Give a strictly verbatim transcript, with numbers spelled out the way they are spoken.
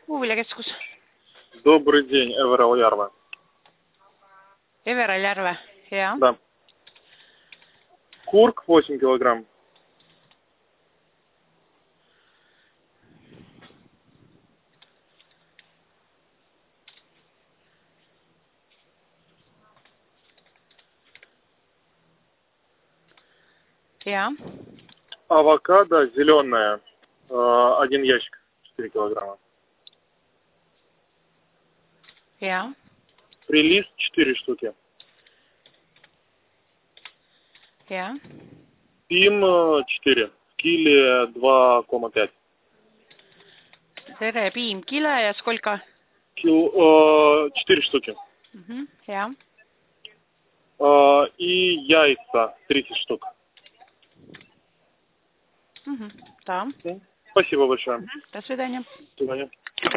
Puuviljakeskus. Добрый день, Эверал Ярва. Everal Järve, hea. Да. Курк восемь килограмм. Hea. Авокадо зеленое. э, Один ящик. четыре килограмма. Hea. Прилист четыре штуки. Hea. Пим э, четыре. Кили два кома пять. Tere, piim kile ja skolka? Кил, э, четыре штуки. Mhm, hea. Э, И яйца тридцать штук. Mhm, да. М, Спасибо большое. До свидания. До свидания.